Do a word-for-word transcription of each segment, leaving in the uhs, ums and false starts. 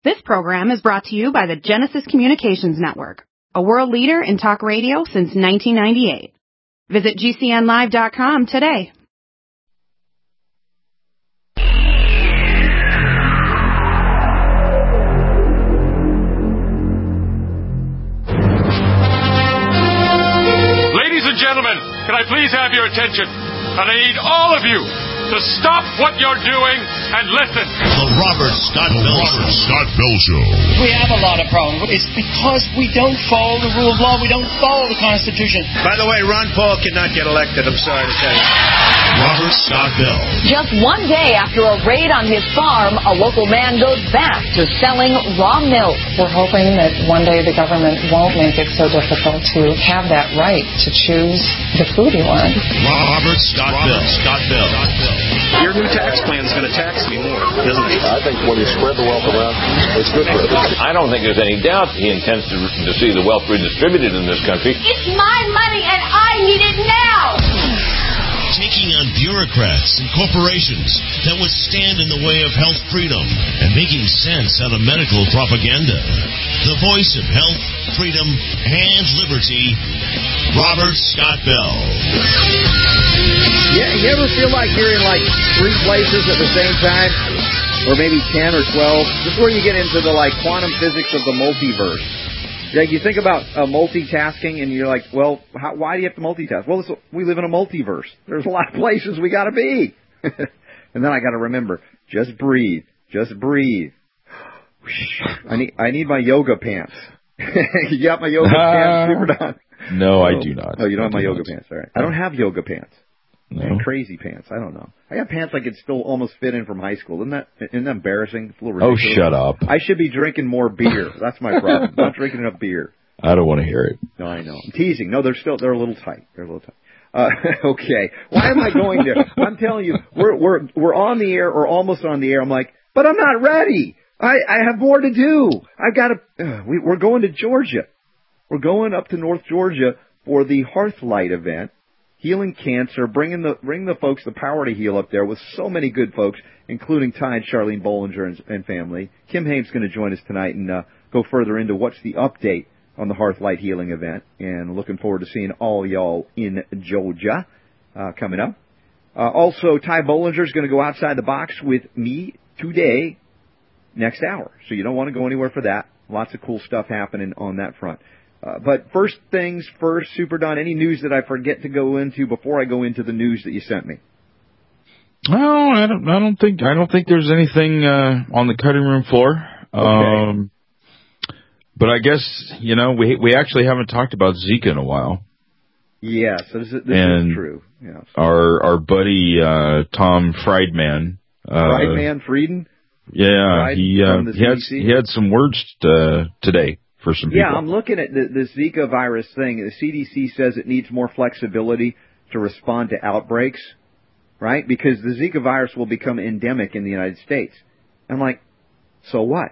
This program is brought to you by the Genesis Communications Network, a world leader in talk radio since nineteen ninety-eight. Visit G C N live dot com today. Ladies and gentlemen, can I please have your attention? And I need all of you to stop what you're doing and listen. The Robert Scott Bell Show. Scott Bell Show. We have a lot of problems. It's because we don't follow the rule of law. We don't follow the Constitution. By the way, Ron Paul cannot get elected. I'm sorry to tell you. Robert Scott Bell. Just one day after a raid on his farm, a local man goes back to selling raw milk. We're hoping that one day the government won't make it so difficult to have that right to choose the food you want. Robert Scott Robert Bell. Scott Bell. Scott Bell. Your new tax plan is going to tax me more, isn't it? I think when you spread the wealth around, it's good for everybody. I don't think there's any doubt he intends to, to see the wealth redistributed in this country. It's my money and I need it now! Taking on bureaucrats and corporations that would stand in the way of health freedom and making sense out of medical propaganda. The voice of health, freedom, and liberty, Robert Scott Bell. Yeah, you ever feel like you're in like three places at the same time? Or maybe ten or twelve? This is where you get into the like quantum physics of the multiverse. Like you think about uh, multitasking and you're like, well, how, why do you have to multitask? Well, this, we live in a multiverse. There's a lot of places we got to be. And then I got to remember, just breathe. Just breathe. I need I need my yoga pants. You got my yoga uh, pants, Super Don? No, I do not. Oh, you don't have my yoga not. pants. All right. I don't have yoga pants. No. Man, crazy pants. I don't know. I got pants I could still almost fit in from high school. Isn't that, isn't that embarrassing? It's a little oh, ridiculous. shut up. I should be drinking more beer. That's my problem. Not drinking enough beer. I don't want to hear it. No, I know. I'm teasing. No, they're still, they're a little tight. They're a little tight. Uh, okay. Why am I going there? I'm telling you, we're, we're, we're on the air or almost on the air. I'm like, but I'm not ready. I, I have more to do. I've got to, uh, we, we're going to Georgia. We're going up to North Georgia for the Hearthlight event. Healing cancer, bringing the bring the folks the power to heal up there with so many good folks, including Ty and Charlene Bollinger and, and family. Kim Haim's going to join us tonight and uh, go further into what's the update on the Hearthlight Healing event. And looking forward to seeing all y'all in Georgia uh, coming up. Uh, also, Ty Bollinger is going to go outside the box with me today, next hour. So you don't want to go anywhere for that. Lots of cool stuff happening on that front. Uh, but first things first, Super Don, any news that I forget to go into before I go into the news that you sent me? No, I don't. I don't think. I don't think there's anything uh, on the cutting room floor. Okay. Um, but I guess you know we we actually haven't talked about Zika in a while. Yes, this, is, this and is true. Yes. Our our buddy uh, Tom Friedman. Uh, Friedman, Frieden. Yeah, Fried he uh, he had he had some words uh, today. For some people. Yeah, I'm looking at the, the Zika virus thing. The C D C says it needs more flexibility to respond to outbreaks, right? Because the Zika virus will become endemic in the United States. I'm like, so what?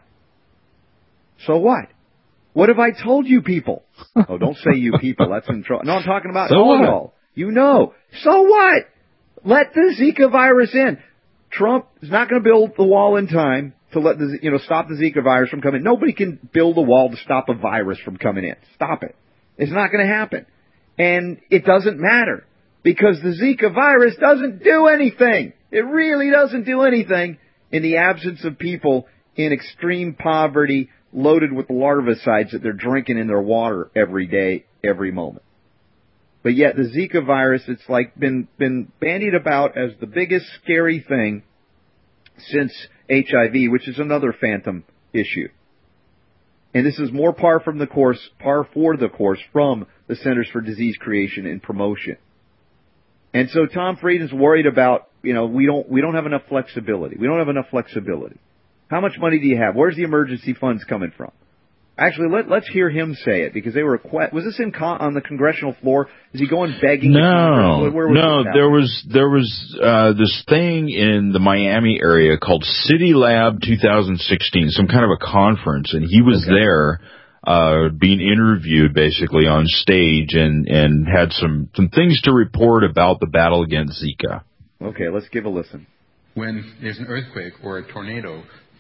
So what? What have I told you people? Oh, don't say you people. That's in trouble. No, I'm talking about so all y'all. You know. So what? Let the Zika virus in. Trump is not going to build the wall in time to let the, you know, stop the Zika virus from coming. Nobody can build a wall to stop a virus from coming in. Stop it. It's not going to happen. And it doesn't matter because the Zika virus doesn't do anything. It really doesn't do anything in the absence of people in extreme poverty loaded with larvicides that they're drinking in their water every day, every moment. But yet the Zika virus, it's like been, been bandied about as the biggest scary thing since H I V, which is another phantom issue. And this is more par from the course, par for the course from the Centers for Disease Creation and Promotion. And so Tom Frieden's worried about, you know, we don't, we don't have enough flexibility. We don't have enough flexibility. How much money do you have? Where's the emergency funds coming from? Actually, let, let's hear him say it, because they were, was this in con, on the congressional floor? Is he going begging? No, Where was no, there was, there was, uh, this thing in the Miami area called City Lab twenty sixteen, some kind of a conference, and he was okay. there, uh, being interviewed basically on stage and, and had some, some things to report about the battle against Zika. Okay, let's give a listen. When there's an earthquake or a tornado,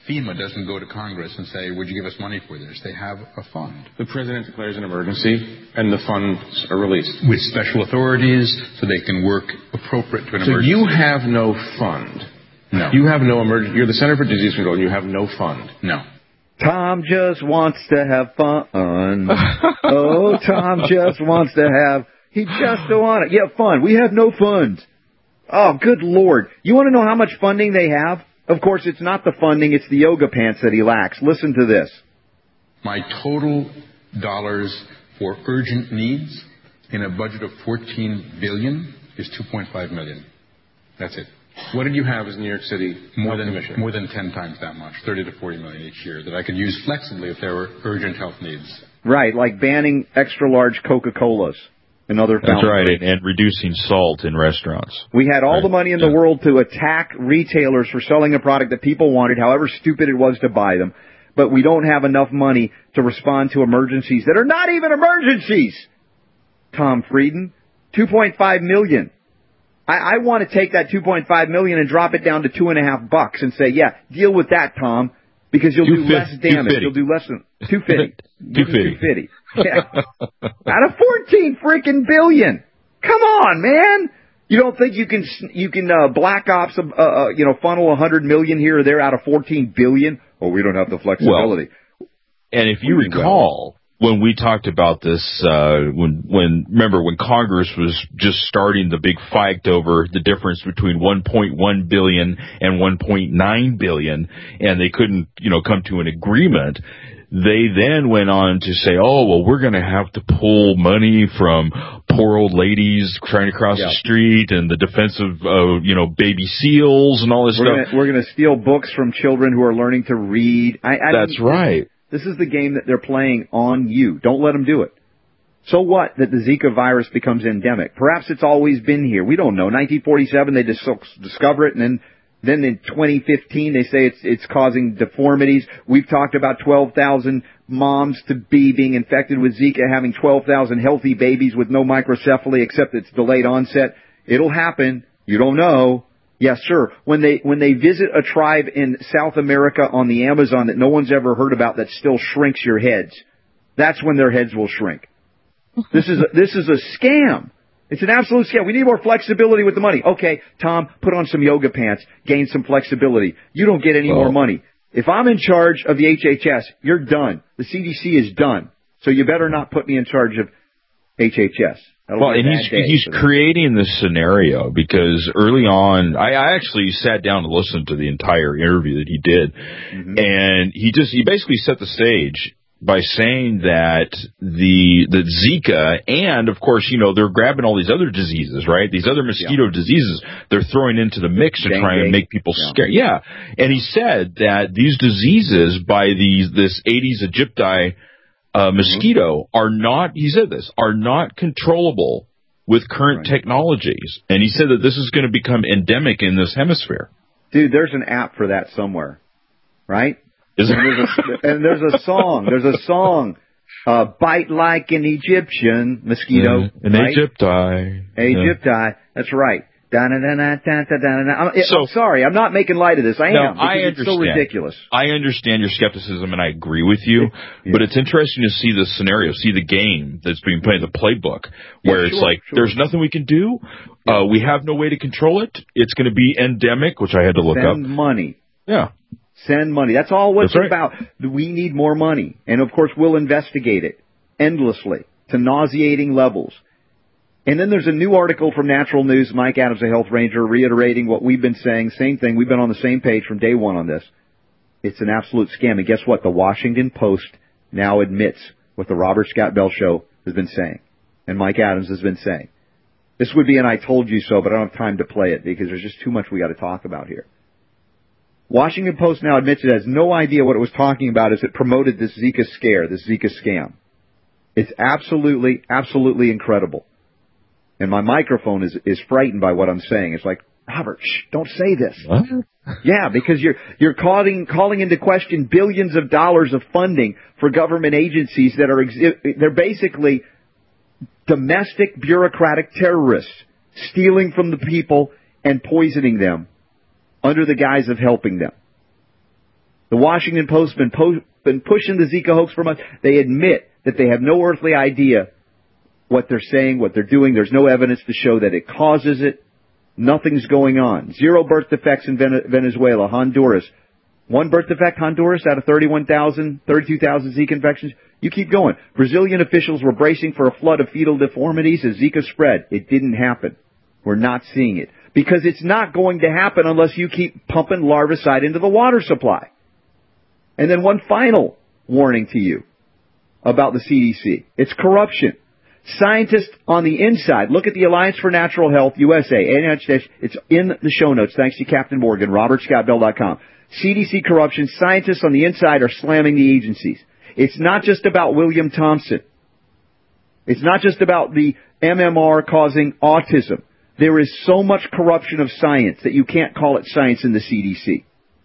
FEMA doesn't go to Congress and say, would you give us money for this? They have a fund. The President declares an emergency, and the funds are released. With special authorities, so they can work appropriate to an so emergency. So you have no fund. No. You have no emergency. You're the Center for Disease Control, and you have no fund. No. Tom just wants to have fun. Oh, Tom just wants to have... He just don't want it. Yeah, fun. We have no funds. Oh, good Lord. You want to know how much funding they have? Of course, it's not the funding, it's the yoga pants that he lacks. Listen to this. My total dollars for urgent needs in a budget of fourteen billion dollars is two point five million dollars. That's it. What did you have as New York City more than Commissioner? More than ten times that much, thirty to forty million each year, that I could use flexibly if there were urgent health needs. Right, like banning extra large Coca-Colas and other fountain That's right, drinks. and, and reducing salt in restaurants. We had all right. the money in the yeah. world to attack retailers for selling a product that people wanted, however stupid it was to buy them. But we don't have enough money to respond to emergencies that are not even emergencies. Tom Frieden, two point five million. I, I want to take that two point five million and drop it down to two and a half bucks and say, yeah, deal with that, Tom, because you'll do less damage. You'll do less than two fifty. two fifty. two fifty. Yeah. Out of fourteen freaking billion. Come on, man. You don't think you can you can uh, black ops uh, uh, you know funnel a hundred million here or there out of fourteen billion? Oh, we don't have the flexibility. Well, and if you recall, when we talked about this, uh, when when remember when Congress was just starting the big fight over the difference between one point one billion and one point nine billion, and they couldn't you know come to an agreement. They then went on to say, oh, well, we're going to have to pull money from poor old ladies trying to cross yeah. the street and the defense of, uh, you know, baby seals and all this we're stuff. Gonna, we're going to steal books from children who are learning to read. I, I That's right. This is the game that they're playing on you. Don't let them do it. So what that the Zika virus becomes endemic? Perhaps it's always been here. We don't know. nineteen forty-seven, they dis- discover it, and then Then in twenty fifteen, they say it's it's causing deformities. We've talked about twelve thousand moms to be being infected with Zika, having twelve thousand healthy babies with no microcephaly, except it's delayed onset. It'll happen. You don't know. Yes, sir. When they when they visit a tribe in South America on the Amazon that no one's ever heard about that still shrinks your heads, that's when their heads will shrink. This is a, this is a scam. It's an absolute scam. We need more flexibility with the money. Okay, Tom, put on some yoga pants, gain some flexibility. You don't get any oh. more money. If I'm in charge of the H H S, you're done. The C D C is done. So you better not put me in charge of H H S. That'll well, and he's he's creating this scenario because early on, I, I actually sat down to listen to the entire interview that he did, mm-hmm. and he just he basically set the stage by saying that the the Zika and, of course, you know, they're grabbing all these other diseases, right? These other mosquito yeah. diseases they're throwing into the mix to try and make people yeah. scared. Yeah. And he said that these diseases by these this Aedes aegypti uh, mosquito mm-hmm. are not, he said this, are not controllable with current right. technologies. And he said that this is going to become endemic in this hemisphere. Dude, there's an app for that somewhere, right? Is and, there's a, and there's a song. There's a song. Uh, bite like an Egyptian mosquito. Uh, an right? Egypti. Egypti. Yeah. That's right. I'm, so, I'm sorry. I'm not making light of this. I no, am. I understand. It's so ridiculous. I understand your skepticism, and I agree with you. Yeah. But it's interesting to see the scenario, see the game that's being played, the playbook, where yeah, it's sure, like, sure. there's nothing we can do. Yeah. Uh, we have no way to control it. It's going to be endemic, which I had to look Send up. Send money. Yeah. Send money. That's all what it's right. about. We need more money. And, of course, we'll investigate it endlessly to nauseating levels. And then there's a new article from Natural News, Mike Adams, a health ranger, reiterating what we've been saying. Same thing. We've been on the same page from day one on this. It's an absolute scam. And guess what? The Washington Post now admits what the Robert Scott Bell Show has been saying and Mike Adams has been saying. This would be an I told you so, but I don't have time to play it because there's just too much we got to talk about here. Washington Post now admits it has no idea what it was talking about as it promoted this Zika scare, this Zika scam. It's absolutely, absolutely incredible. And my microphone is, is frightened by what I'm saying. It's like, Robert, shh, don't say this. What? Yeah, because you're you're calling calling into question billions of dollars of funding for government agencies that are exi- they're basically domestic bureaucratic terrorists stealing from the people and poisoning them under the guise of helping them. The Washington Post has been, po- been pushing the Zika hoax for months. They admit that they have no earthly idea what they're saying, what they're doing. There's no evidence to show that it causes it. Nothing's going on. Zero birth defects in Venezuela, Honduras. One birth defect, Honduras, out of thirty-one thousand, thirty-two thousand Zika infections. You keep going. Brazilian officials were bracing for a flood of fetal deformities as Zika spread. It didn't happen. We're not seeing it. Because it's not going to happen unless you keep pumping larvicide into the water supply. And then one final warning to you about the C D C. It's corruption. Scientists on the inside, look at the Alliance for Natural Health, U S A. It's in the show notes, thanks to Captain Morgan, robert scott bell dot com. C D C corruption, scientists on the inside are slamming the agencies. It's not just about William Thompson. It's not just about the M M R causing autism. There is so much corruption of science that you can't call it science in the C D C.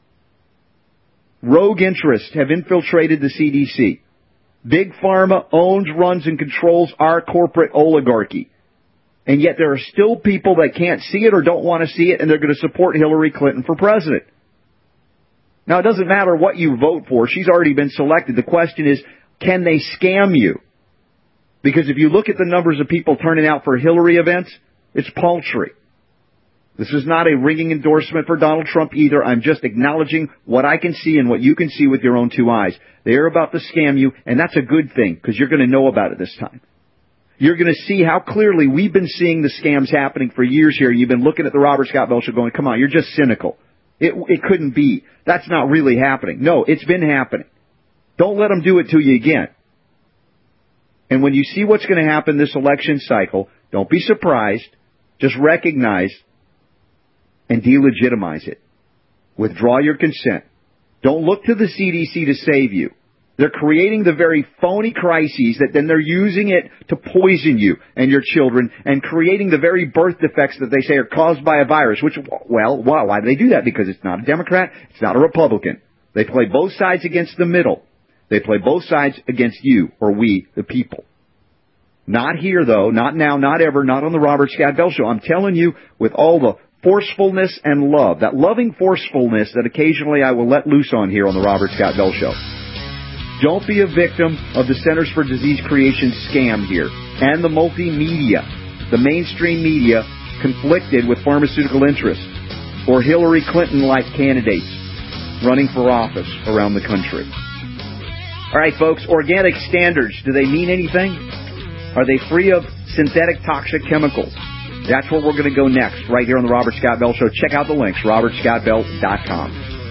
Rogue interests have infiltrated the C D C. Big Pharma owns, runs, and controls our corporate oligarchy. And yet there are still people that can't see it or don't want to see it, and they're going to support Hillary Clinton for president. Now, it doesn't matter what you vote for. She's already been selected. The question is, can they scam you? Because if you look at the numbers of people turning out for Hillary events, it's paltry. This is not a ringing endorsement for Donald Trump either. I'm just acknowledging what I can see and what you can see with your own two eyes. They're about to scam you, and that's a good thing because you're going to know about it this time. You're going to see how clearly we've been seeing the scams happening for years here. You've been looking at the Robert Scott Bell Show going, come on, you're just cynical. It, it couldn't be. That's not really happening. No, it's been happening. Don't let them do it to you again. And when you see what's going to happen this election cycle, don't be surprised. Just recognize and delegitimize it. Withdraw your consent. Don't look to the C D C to save you. They're creating the very phony crises that then they're using it to poison you and your children and creating the very birth defects that they say are caused by a virus, which, well, why, why do they do that? Because it's not a Democrat, it's not a Republican. They play both sides against the middle. They play both sides against you or we, the people. Not here, though, not now, not ever, not on the Robert Scott Bell Show. I'm telling you, with all the forcefulness and love, that loving forcefulness that occasionally I will let loose on here on the Robert Scott Bell Show. Don't be a victim of the Centers for Disease Creation scam here and the multimedia, the mainstream media conflicted with pharmaceutical interests or Hillary Clinton-like candidates running for office around the country. All right, folks, organic standards, do they mean anything? Are they free of synthetic toxic chemicals? That's where we're going to go next, right here on the Robert Scott Bell Show. Check out the links, robert scott bell dot com.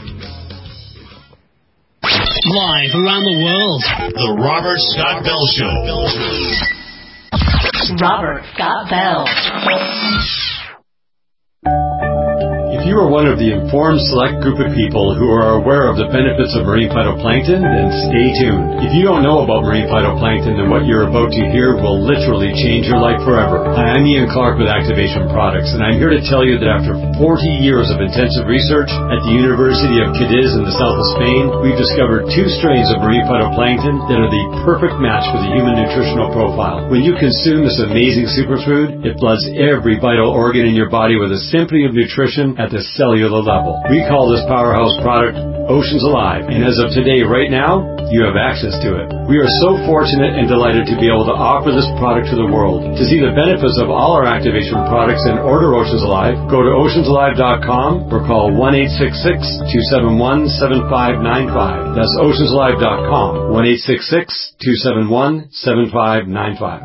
Live around the world, the Robert Scott Bell Show. Robert Scott Bell. If you are one of the informed select group of people who are aware of the benefits of marine phytoplankton, then stay tuned. If you don't know about marine phytoplankton, then what you're about to hear will literally change your life forever. Hi, I'm Ian Clark with Activation Products, and I'm here to tell you that after forty years of intensive research at the University of Cadiz in the south of Spain, we've discovered two strains of marine phytoplankton that are the perfect match for the human nutritional profile. When you consume this amazing superfood, it floods every vital organ in your body with a symphony of nutrition at the cellular level. We call this powerhouse product Oceans Alive, and as of today, right now, you have access to it. We are so fortunate and delighted to be able to offer this product to the world. To see the benefits of all our activation products and order Oceans Alive, go to oceans alive dot com or call one eight six six, two seven one, seven five nine five. That's oceans alive dot com, one eight six six, two seven one, seven five nine five.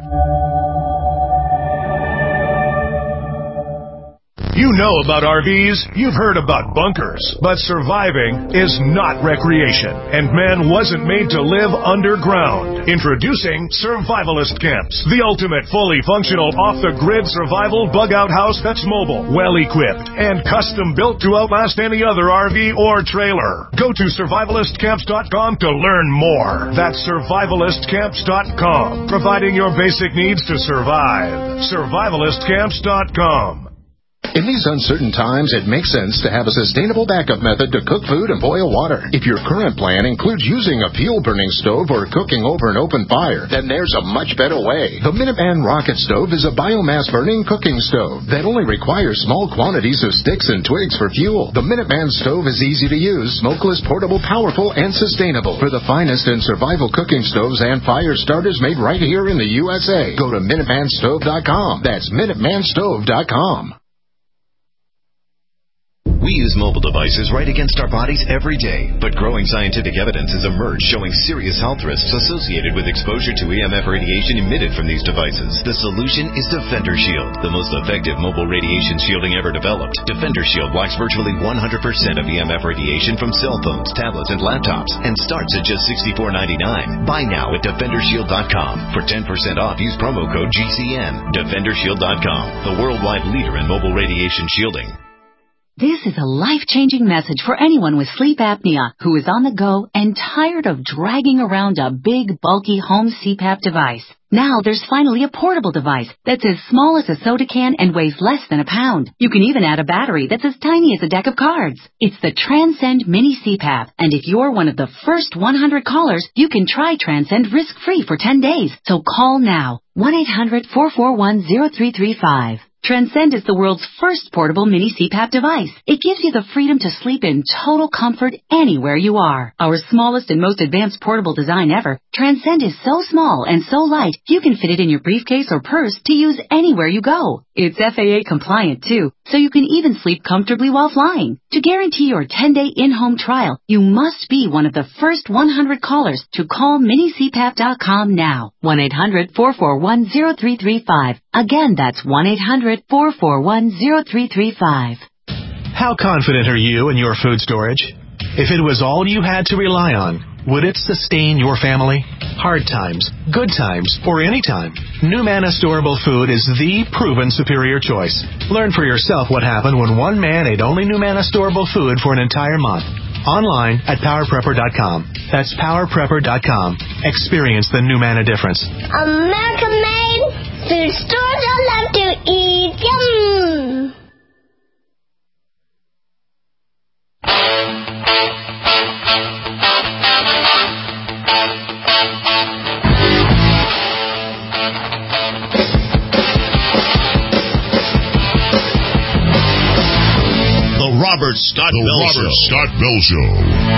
You know about R Vs, you've heard about bunkers, but surviving is not recreation, and man wasn't made to live underground. Introducing Survivalist Camps, the ultimate fully functional off-the-grid survival bug-out house that's mobile, well-equipped, and custom-built to outlast any other R V or trailer. Go to survivalist camps dot com to learn more. That's survivalist camps dot com, providing your basic needs to survive. survivalist camps dot com. In these uncertain times, it makes sense to have a sustainable backup method to cook food and boil water. If your current plan includes using a fuel-burning stove or cooking over an open fire, then there's a much better way. The Minuteman Rocket Stove is a biomass-burning cooking stove that only requires small quantities of sticks and twigs for fuel. The Minuteman Stove is easy to use, smokeless, portable, powerful, and sustainable. For the finest in survival cooking stoves and fire starters made right here in the U S A, go to Minuteman Stove dot com. That's Minuteman Stove dot com. We use mobile devices right against our bodies every day, but growing scientific evidence has emerged showing serious health risks associated with exposure to E M F radiation emitted from these devices. The solution is Defender Shield, the most effective mobile radiation shielding ever developed. Defender Shield blocks virtually one hundred percent of E M F radiation from cell phones, tablets, and laptops, and starts at just sixty-four ninety-nine. Buy now at Defender Shield dot com. For ten percent off, use promo code G C N. Defender Shield dot com, the worldwide leader in mobile radiation shielding. This is a life-changing message for anyone with sleep apnea who is on the go and tired of dragging around a big, bulky home C PAP device. Now there's finally a portable device that's as small as a soda can and weighs less than a pound. You can even add a battery that's as tiny as a deck of cards. It's the Transcend Mini C PAP, and if you're one of the first one hundred callers, you can try Transcend risk-free for ten days. So call now, one eight hundred, four four one, zero three three five. Transcend is the world's first portable mini C PAP device. It gives you the freedom to sleep in total comfort anywhere you are. Our smallest and most advanced portable design ever, Transcend is so small and so light, you can fit it in your briefcase or purse to use anywhere you go. It's F A A compliant too, so you can even sleep comfortably while flying. To guarantee your ten-day in-home trial, you must be one of the first one hundred callers to call mini C PAP dot com now. one eight hundred, four four one, zero three three five. Again, that's one eight hundred, four four one, zero three three five. How confident are you in your food storage? If it was all you had to rely on, would it sustain your family? Hard times, good times, or any time, NuManna Storable Food is the proven superior choice. Learn for yourself what happened when one man ate only NuManna Storable Food for an entire month. Online at power prepper dot com. That's power prepper dot com. Experience the NuManna difference. American made food stores I love to eat. Yum! Robert Scott the Bell Robert Show. Scott Bell Show.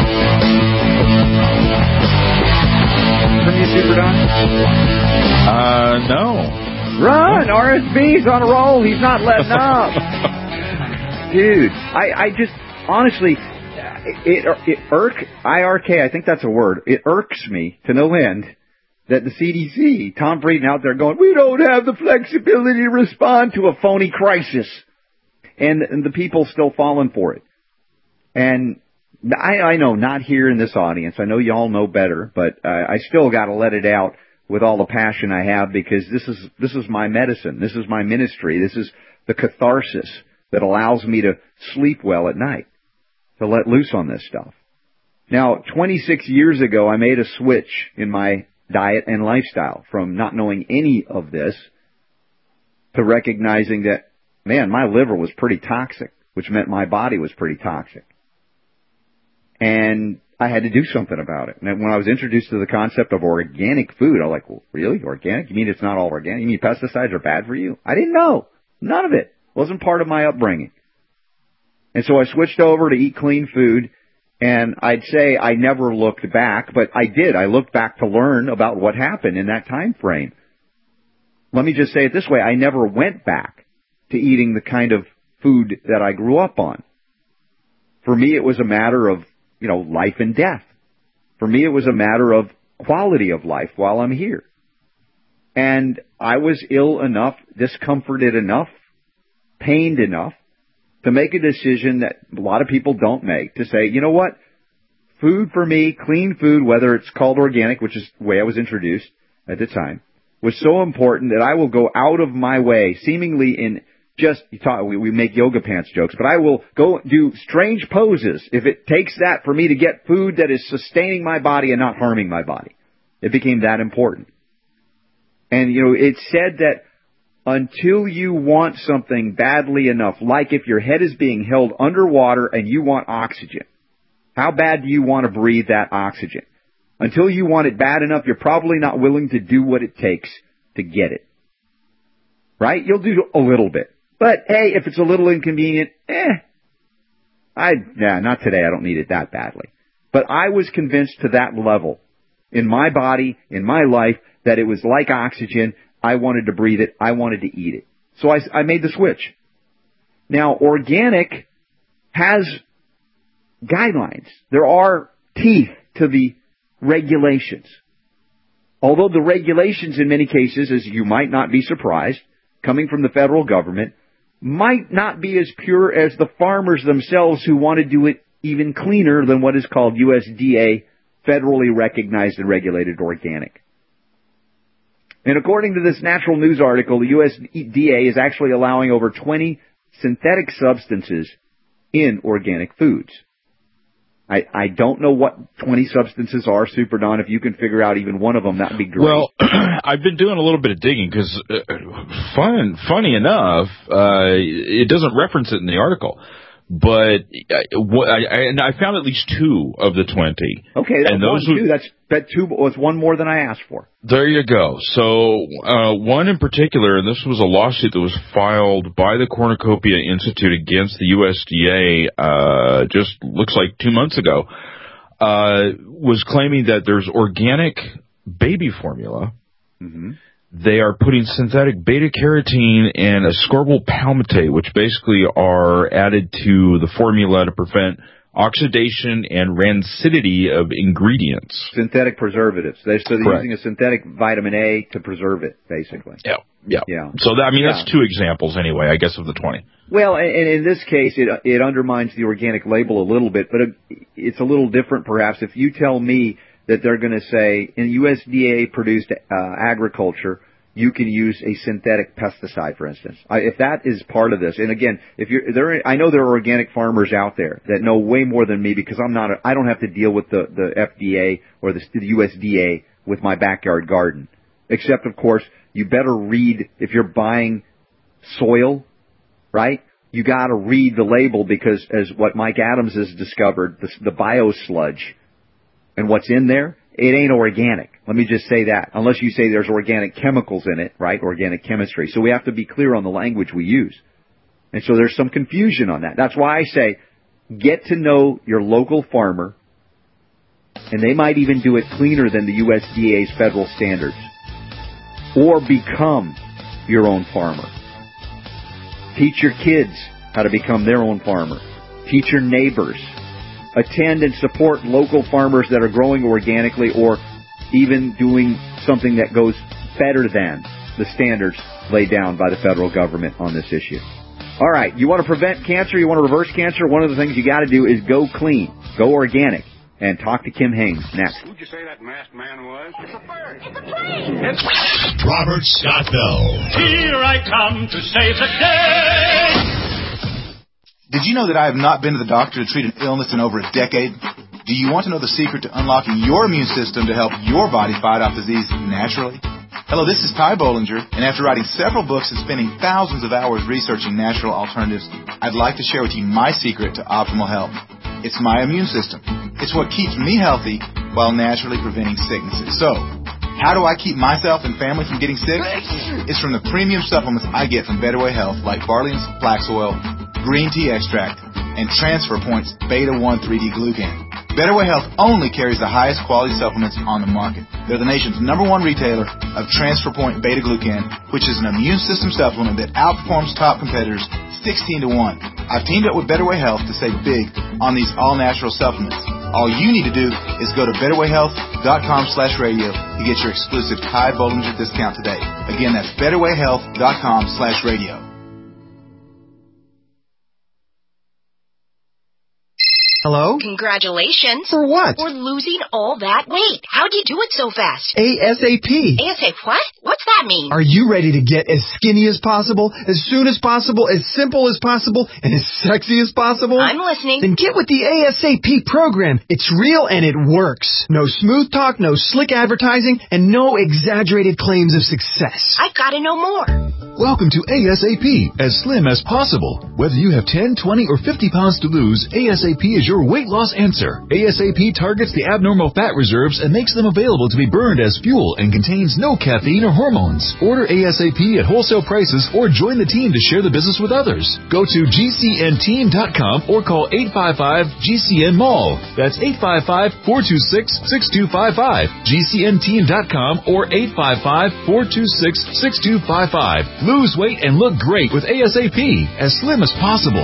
From you, Super Don? Uh, no. Run! R S B's on a roll. He's not letting up. Dude, I, I just, honestly, it, it irk, I R K, I think that's a word. It irks me to no end that the C D C, Tom Frieden out there going, we don't have the flexibility to respond to a phony crisis. And, and the people still falling for it. And I, I know, not here in this audience. I know y'all know better, but uh, I still got to let it out with all the passion I have because this is this is my medicine. This is my ministry. This is the catharsis that allows me to sleep well at night, to let loose on this stuff. Now, twenty-six years ago, I made a switch in my diet and lifestyle from not knowing any of this to recognizing that, man, my liver was pretty toxic, which meant my body was pretty toxic. And I had to do something about it. And when I was introduced to the concept of organic food, I was like, well, really? Organic? You mean it's not all organic? You mean pesticides are bad for you? I didn't know. None of it. Wasn't part of my upbringing. And so I switched over to eat clean food. And I'd say I never looked back, but I did. I looked back to learn about what happened in that time frame. Let me just say it this way. I never went back to eating the kind of food that I grew up on. For me, it was a matter of, you know, life and death. For me, it was a matter of quality of life while I'm here. And I was ill enough, discomforted enough, pained enough to make a decision that a lot of people don't make, to say, you know what, food for me, clean food, whether it's called organic, which is the way I was introduced at the time, was so important that I will go out of my way, seemingly in just, you talk, we, we make yoga pants jokes, but I will go do strange poses if it takes that for me to get food that is sustaining my body and not harming my body. It became that important. And, you know, it's said that until you want something badly enough, like if your head is being held underwater and you want oxygen. How bad do you want to breathe that oxygen? Until you want it bad enough, you're probably not willing to do what it takes to get it. Right? You'll do a little bit. But, hey, if it's a little inconvenient, eh. I, yeah, not today. I don't need it that badly. But I was convinced to that level in my body, in my life, that it was like oxygen. I wanted to breathe it. I wanted to eat it. So I, I made the switch. Now, organic has guidelines. There are teeth to the regulations. Although the regulations in many cases, as you might not be surprised, coming from the federal government, might not be as pure as the farmers themselves who want to do it even cleaner than what is called U S D A, federally recognized and regulated organic. And according to this Natural News article, the U S D A is actually allowing over twenty synthetic substances in organic foods. I, I don't know what twenty substances are, Super Don. If you can figure out even one of them, that would be great. Well, I've been doing a little bit of digging because, uh, fun, funny enough, uh, it doesn't reference it in the article. But I, I, and I found at least two of the twenty. Okay, that's and those one, were, two. That's that two was one more than I asked for. There you go. So uh, one in particular, and this was a lawsuit that was filed by the Cornucopia Institute against the U S D A, uh, just looks like two months ago, uh, was claiming that there's organic baby formula. Mm-hmm. They are putting synthetic beta-carotene and ascorbyl palmitate, which basically are added to the formula to prevent oxidation and rancidity of ingredients. Synthetic preservatives. They're, so they're Correct. using a synthetic vitamin A to preserve it, basically. Yeah, yeah. yeah. So, that, I mean, yeah. that's two examples anyway, I guess, of the twenty. Well, and, and in this case, it, it undermines the organic label a little bit, but it, it's a little different, perhaps. If you tell me that they're going to say, in U S D A-produced uh, agriculture, you can use a synthetic pesticide, for instance. I, if that is part of this, and again, if you're there, I know there are organic farmers out there that know way more than me because I'm not. A, I don't have to deal with the, the F D A or the, the U S D A with my backyard garden. Except, of course, you better read if you're buying soil, right? You got to read the label because, as what Mike Adams has discovered, the, the biosludge and what's in there, it ain't organic. Let me just say that. Unless you say there's organic chemicals in it, right? Organic chemistry. So we have to be clear on the language we use. And so there's some confusion on that. That's why I say get to know your local farmer, and they might even do it cleaner than the U S D A's federal standards. Or become your own farmer. Teach your kids how to become their own farmer. Teach your neighbors. Attend and support local farmers that are growing organically or even doing something that goes better than the standards laid down by the federal government on this issue. All right, you want to prevent cancer, you want to reverse cancer, one of the things you got to do is go clean, go organic, and talk to Kim Haines next. Who'd you say that masked man was? It's a bird. It's a plane. It's Robert Scott Bell. Here I come to save the day. Did you know that I have not been to the doctor to treat an illness in over a decade? Do you want to know the secret to unlocking your immune system to help your body fight off disease naturally? Hello, this is Ty Bollinger, and after writing several books and spending thousands of hours researching natural alternatives, I'd like to share with you my secret to optimal health. It's my immune system. It's what keeps me healthy while naturally preventing sicknesses. So, how do I keep myself and family from getting sick? It's from the premium supplements I get from Better Way Health, like barley and flax oil, green tea extract, and Transfer Point's Beta one three D Glucan. Better Way Health only carries the highest quality supplements on the market. They're the nation's number one retailer of Transfer Point Beta Glucan, which is an immune system supplement that outperforms top competitors sixteen to one. I've teamed up with Better Way Health to save big on these all-natural supplements. All you need to do is go to betterwayhealth.com slash radio to get your exclusive Ty Bollinger discount today. Again, that's betterwayhealth.com slash radio. Hello? Congratulations. For what? For losing all that weight. How'd you do it so fast? ASAP. ASAP what? What's that mean? Are you ready to get as skinny as possible, as soon as possible, as simple as possible, and as sexy as possible? I'm listening. Then get with the ASAP program. It's real and it works. No smooth talk, no slick advertising, and no exaggerated claims of success. I've got to know more. Welcome to ASAP, as slim as possible. Whether you have ten, twenty, or fifty pounds to lose, ASAP is your weight loss answer. ASAP targets the abnormal fat reserves and makes them available to be burned as fuel and contains no caffeine or hormones. Order ASAP at wholesale prices or join the team to share the business with others. Go to G C N team dot com or call eight five five G C N mall. That's eight five five, four two six, six two five five. G C N team dot com or eight five five, four two six, six two five five. Lose weight and look great with ASAP, as slim as possible.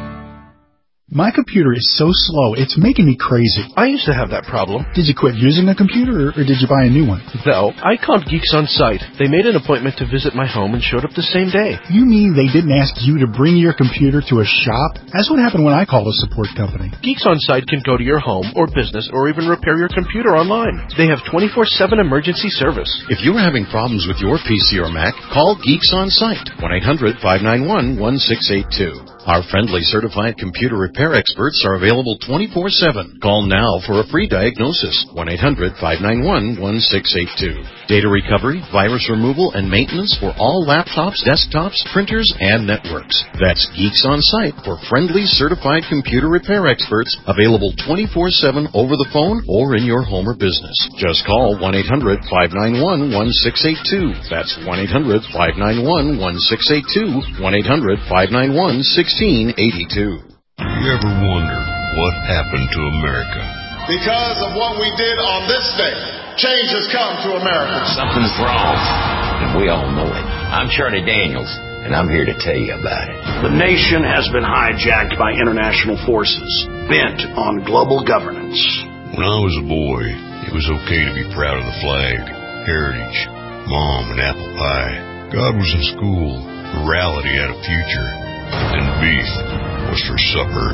My computer is so slow, it's making me crazy. I used to have that problem. Did you quit using a computer, or, or did you buy a new one? No, I called Geeks On Site. They made an appointment to visit my home and showed up the same day. You mean they didn't ask you to bring your computer to a shop? That's what happened when I called a support company. Geeks On Site can go to your home or business or even repair your computer online. They have twenty-four seven emergency service. If you're having problems with your P C or Mac, call Geeks On Site, one eight hundred, five nine one, one six eight two. Our friendly certified computer repair experts are available twenty-four seven. Call now for a free diagnosis, one eight hundred, five nine one, one six eight two. Data recovery, virus removal, and maintenance for all laptops, desktops, printers, and networks. That's Geeks On Site for friendly certified computer repair experts, available twenty-four seven over the phone or in your home or business. Just call one eight hundred, five nine one, one six eight two. That's one eight hundred, five nine one, one six eight two, one eight hundred, five nine one, one six eight two. You ever wonder what happened to America? Because of what we did on this day, change has come to America. Something's wrong, and we all know it. I'm Charlie Daniels, and I'm here to tell you about it. The nation has been hijacked by international forces, bent on global governance. When I was a boy, it was okay to be proud of the flag, heritage, mom, and apple pie. God was in school, morality had a future, and beef was for supper.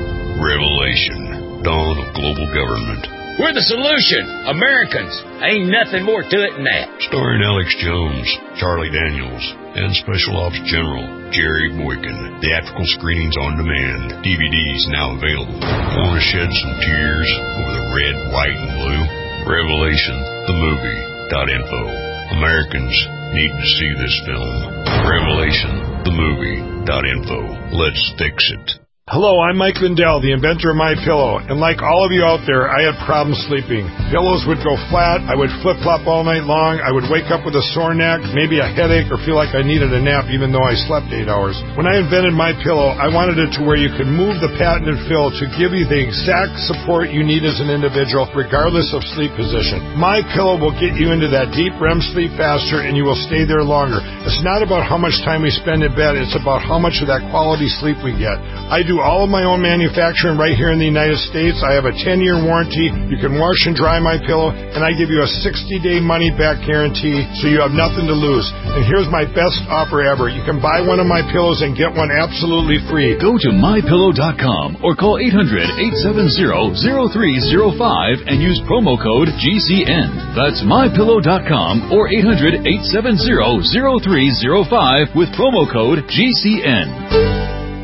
Revelation, dawn of global government. We're the solution, Americans. Ain't nothing more to it than that. Starring Alex Jones, Charlie Daniels, and Special Ops General Jerry Boykin. Theatrical screenings on demand. D V Ds now available. Want to shed some tears over the red, white, and blue? Revelation, the movie, dot info. Americans need to see this film. Revelation, the movie, dot info. Let's fix it. Hello, I'm Mike Lindell, the inventor of MyPillow, and like all of you out there, I had problems sleeping. Pillows would go flat, I would flip-flop all night long, I would wake up with a sore neck, maybe a headache, or feel like I needed a nap even though I slept eight hours. When I invented MyPillow, I wanted it to where you could move the patented fill to give you the exact support you need as an individual, regardless of sleep position. MyPillow will get you into that deep R E M sleep faster, and you will stay there longer. It's not about how much time we spend in bed, it's about how much of that quality sleep we get. I do all of my own manufacturing right here in the United States. I have a ten-year warranty. You can wash and dry my pillow, and I give you a sixty-day money-back guarantee, so you have nothing to lose. And here's my best offer ever. You can buy one of my pillows and get one absolutely free. Go to my pillow dot com or call eight hundred, eight seven zero, zero three zero five and use promo code G C N. That's my pillow dot com or eight hundred, eight seven zero, zero three zero five with promo code G C N.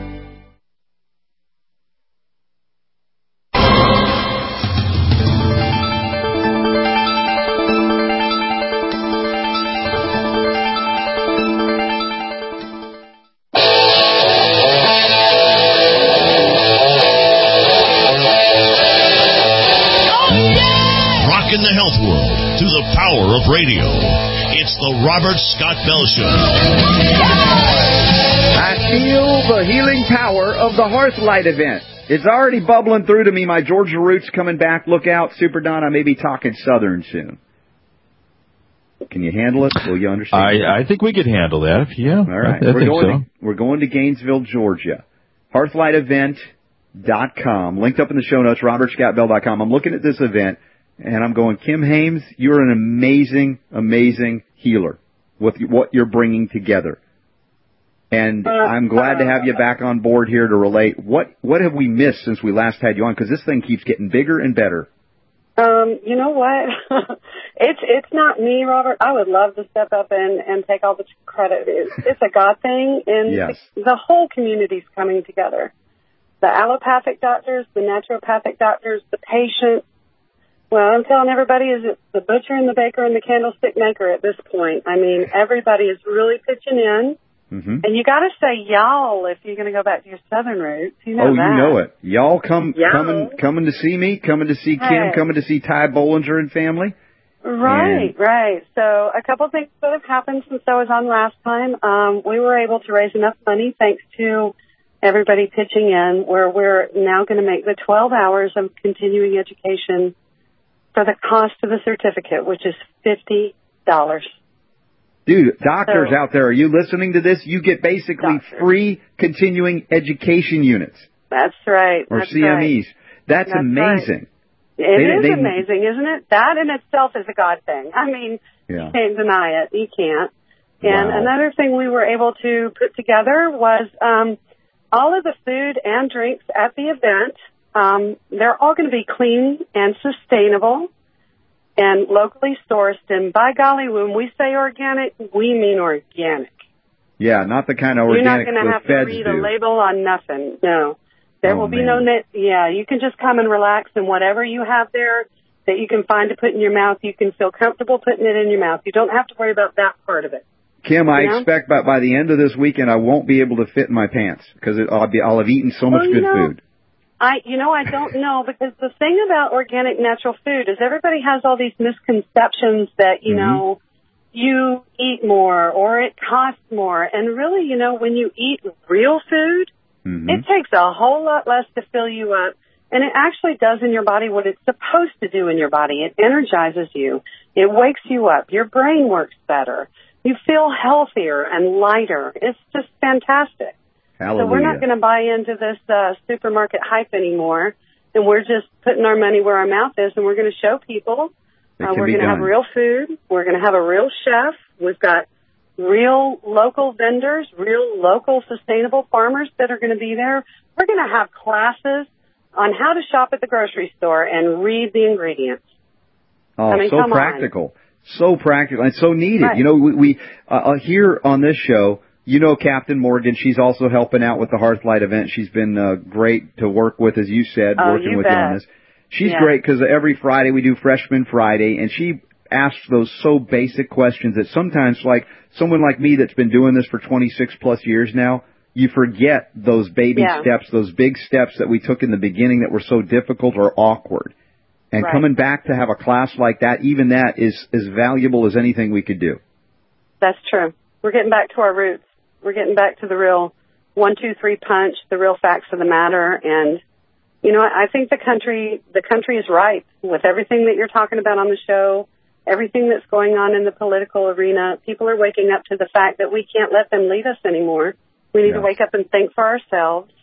Of radio. It's the Robert Scott Bell Show. I feel the healing power of the Hearthlight event. It's already bubbling through to me. My Georgia roots coming back. Look out, Super Don. I may be talking Southern soon. Can you handle it? Will you understand? I, I think we could handle that. Yeah. All right. I, I we're think going so. to, we're going to Gainesville, Georgia. Hearthlight event dot com. Linked up in the show notes, robert scott bell dot com. I'm looking at this event. And I'm going, Kim Hames, you're an amazing, amazing healer with what you're bringing together. And Uh, I'm glad to have you back on board here to relate. What what have we missed since we last had you on? Because this thing keeps getting bigger and better. Um, you know what? it's it's not me, Robert. I would love to step up and, and take all the credit. It's, it's a God thing, and Yes. the, the whole community's coming together. The allopathic doctors, the naturopathic doctors, the patients. Well, I'm telling everybody, is it the butcher and the baker and the candlestick maker at this point? I mean, everybody is really pitching in. Mm-hmm. And you got to say y'all if you're going to go back to your southern roots. You know oh, that. you know it. Y'all come Y'all. coming coming to see me, coming to see Kim, Hey. coming to see Ty Bollinger and family. Right, And- right. So a couple of things that have happened since I was on last time. Um, we were able to raise enough money thanks to everybody pitching in where we're now going to make the twelve hours of continuing education for the cost of a certificate, which is fifty dollars. Dude, doctors So- out there, are you listening to this? You get basically Doctors. free continuing education units That's right. or that's C M Es. Right. That's, That's amazing. It They- is they- amazing, isn't it? That in itself is a God thing. I mean, Yeah. you can't deny it. You can't. And Wow. another thing we were able to put together was um, all of the food and drinks at the event. Um, they're all going to be clean and sustainable and locally sourced. And by golly, when we say organic, we mean organic. Yeah, not the kind of You're not organic going to the have to feds read do. a label on nothing. No. There Oh, will be man. no net. Yeah, you can just come and relax, and whatever you have there that you can find to put in your mouth, you can feel comfortable putting it in your mouth. You don't have to worry about that part of it. Kim, I You know? expect by, by the end of this weekend I won't be able to fit in my pants because I'll, be, I'll have eaten so much Well, you good know, food. I, you know, I don't know because the thing about organic natural food is everybody has all these misconceptions that, you Mhm. know, you eat more or it costs more. And really, you know, when you eat real food, Mhm. it takes a whole lot less to fill you up. And it actually does in your body what it's supposed to do in your body. It energizes you. It wakes you up. Your brain works better. You feel healthier and lighter. It's just fantastic. Hallelujah. So we're not going to buy into this uh, supermarket hype anymore. And we're just putting our money where our mouth is, and we're going to show people. It Uh, can we're be going to have done. real food. We're going to have a real chef. We've got real local vendors, real local sustainable farmers that are going to be there. We're going to have classes on how to shop at the grocery store and read the ingredients. Oh, I mean, so come on. practical. So practical and so needed. Right. You know, we, we uh, here on this show, you know Captain Morgan, she's also helping out with the Hearthlight event. She's been uh, great to work with, as you said, Oh, working you with you on bet. this. She's Yeah. great because every Friday we do Freshman Friday, and she asks those so basic questions that sometimes, like someone like me that's been doing this for twenty-six plus years now, you forget those baby Yeah. steps, those big steps that we took in the beginning that were so difficult or awkward. And Right. coming back to have a class like that, even that is as valuable as anything we could do. That's true. We're getting back to our roots. We're getting back to the real one, two, three punch, the real facts of the matter. And, you know, I think the country, the country is ripe with everything that you're talking about on the show, everything that's going on in the political arena. People are waking up to the fact that we can't let them lead us anymore. We need Yeah. to wake up and think for ourselves.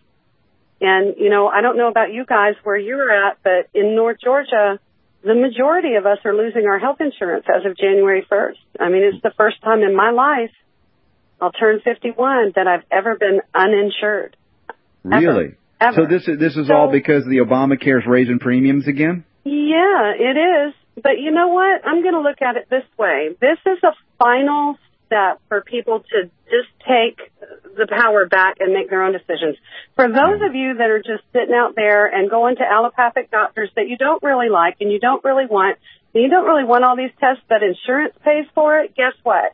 And, you know, I don't know about you guys where you're at, but in North Georgia, the majority of us are losing our health insurance as of January first. I mean, it's the first time in my life, I'll turn fifty-one, that I've ever been uninsured. Really? Ever. So this is this is So- all because the Obamacare's raising premiums again? Yeah, it is. But you know what? I'm going to look at it this way. This is a final step for people to just take the power back and make their own decisions. For those of you that are just sitting out there and going to allopathic doctors that you don't really like and you don't really want, and you don't really want all these tests, but insurance pays for it, guess what?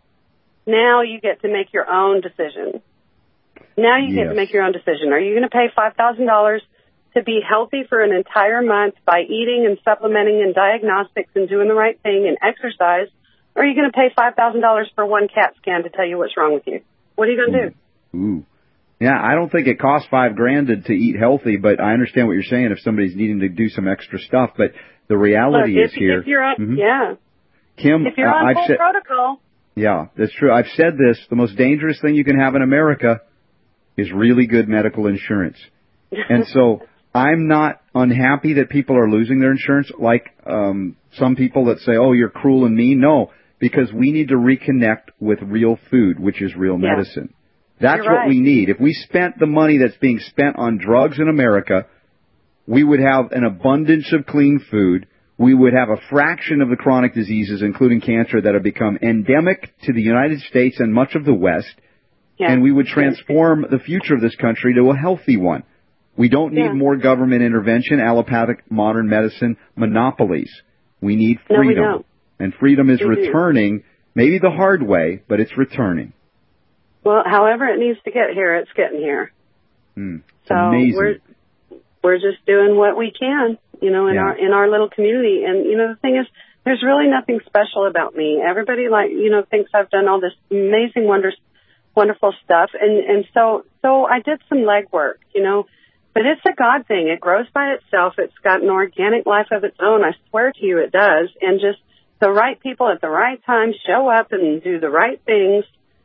Now you get to make your own decision. Now you get Yes. to make your own decision. Are you going to pay five thousand dollars to be healthy for an entire month by eating and supplementing and diagnostics and doing the right thing and exercise? Or are you going to pay five thousand dollars for one CAT scan to tell you what's wrong with you? What are you going to do? Ooh. Yeah, I don't think it costs five grand to, to eat healthy, but I understand what you're saying if somebody's needing to do some extra stuff. But the reality Look, is if, here. if you're on, Mhm. yeah, Kim, if you're uh, on I've full said, protocol, yeah, that's true. I've said this. The most dangerous thing you can have in America is really good medical insurance. And so I'm not unhappy that people are losing their insurance like um, some people that say, oh, you're cruel and mean. No, because we need to reconnect with real food, which is real Yeah. medicine. That's You're what right. we need. If we spent the money that's being spent on drugs in America, we would have an abundance of clean food. We would have a fraction of the chronic diseases, including cancer, that have become endemic to the United States and much of the West. Yeah. And we would transform the future of this country to a healthy one. We don't need Yeah. more government intervention, allopathic modern medicine monopolies. We need No, we freedom. don't. And freedom is We do. returning, maybe the hard way, but it's returning. Well, however it needs to get here, it's getting here. Mm, it's So amazing. we're we're just doing what we can, you know, in Yeah. our in our little community. And you know, the thing is, there's really nothing special about me. Everybody, like, you know, thinks I've done all this amazing, wonders, wonderful stuff. And and so so I did some legwork, you know. But it's a God thing. It grows by itself. It's got an organic life of its own. I swear to you, it does. And just the right people at the right time show up and do the right things.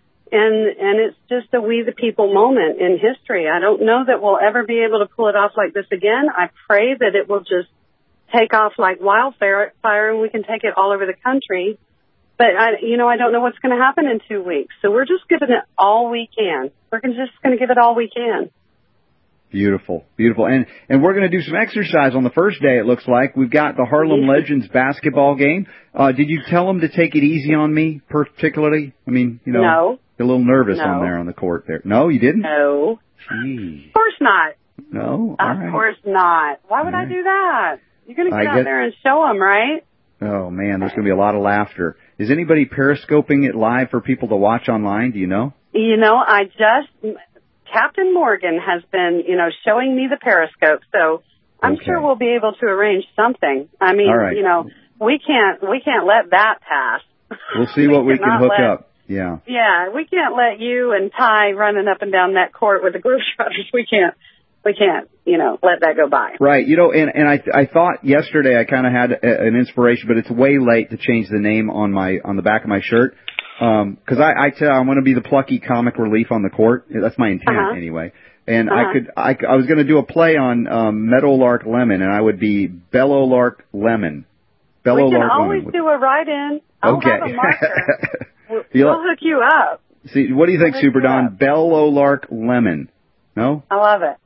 And and it's just a we the people moment in history. I don't know that we'll ever be able to pull it off like this again. I pray that it will just take off like wildfire fire and we can take it all over the country. But, I, you know, I don't know what's going to happen in two weeks. So we're just giving it all we can. We're just going to give it all we can. Beautiful, beautiful. And and we're going to do some exercise on the first day, it looks like. We've got the Harlem Legends basketball game. Uh, did you tell them to take it easy on me, particularly? I mean, you know, No. a little nervous No. on there on the court there. No, you didn't? No. Jeez. Of course not. No? All Of right. course not. Why would All I right. do that? You're going to I get out guess- there and show them, right? Oh, man, there's going to be a lot of laughter. Is anybody periscoping it live for people to watch online? Do you know? You know, I just, Captain Morgan has been, you know, showing me the periscope, so I'm Okay. sure we'll be able to arrange something. I mean, All right. you know, we can't, we can't let that pass. We'll see what we can cannot hook let- up. Yeah. Yeah, we can't let you and Ty running up and down that court with the Groove Shutters. We can't, we can't, you know, let that go by. Right. You know, and, and I I thought yesterday I kind of had a, an inspiration, but it's way late to change the name on my on the back of my shirt. Um 'cause I I tell I want to be the plucky comic relief on the court. That's my intent Uh-huh. anyway. And Uh-huh. I could I, I was going to do a play on um, Meadowlark Lemon, and I would be Bellowlark Lemon. Bellowlark we can Lemon. always do a write-in. I'll Okay. have a marker. We'll, You we'll like- hook you up. See, what do you think, I'll hook Super you Don? up. Bellowlark Lemon. No? I love it.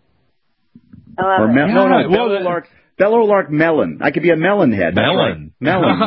I love Or it. me- no, no, well, Bellowlark. Bellowlark Melon. I could be a melon head. That's Melon. right. Melon.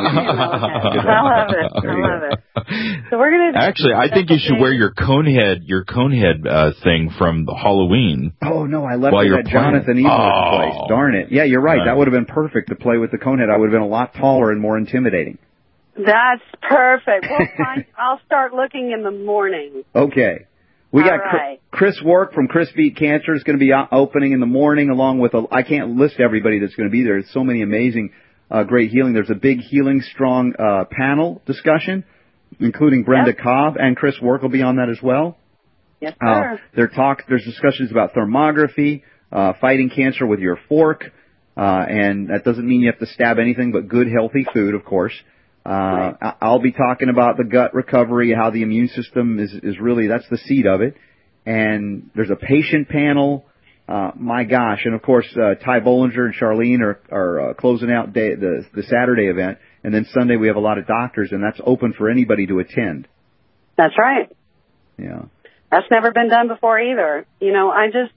I love it. I There you love go. it. So we're gonna Actually, I think you should wear your conehead, your conehead uh, thing from the Halloween. Oh, no, I left While it you're at playing. Jonathan Evelyn's Oh. place. Darn it. Yeah, you're right. Right. That would have been perfect to play with the conehead. I would have been a lot taller and more intimidating. That's perfect. We'll find, I'll start looking in the morning. Okay. We All got Chris- right. Chris Work from Chris Beat Cancer is going to be o- opening in the morning, along with a, I can't list everybody that's going to be there. There's so many amazing, uh, great healing. There's a big Healing Strong uh, panel discussion, including Brenda Yep. Cobb, and Chris Work will be on that as well. Yes, Uh, sir. there talk, there's discussions about thermography, uh, fighting cancer with your fork, uh, and that doesn't mean you have to stab anything but good, healthy food, of course. Uh, I- I'll be talking about the gut recovery, how the immune system is, is really, that's the seed of it. And there's a patient panel. Uh, my gosh. And of course, uh, Ty Bollinger and Charlene are, are uh, closing out day, the, the Saturday event. And then Sunday we have a lot of doctors, and that's open for anybody to attend. That's right. Yeah. That's never been done before either. You know, I just,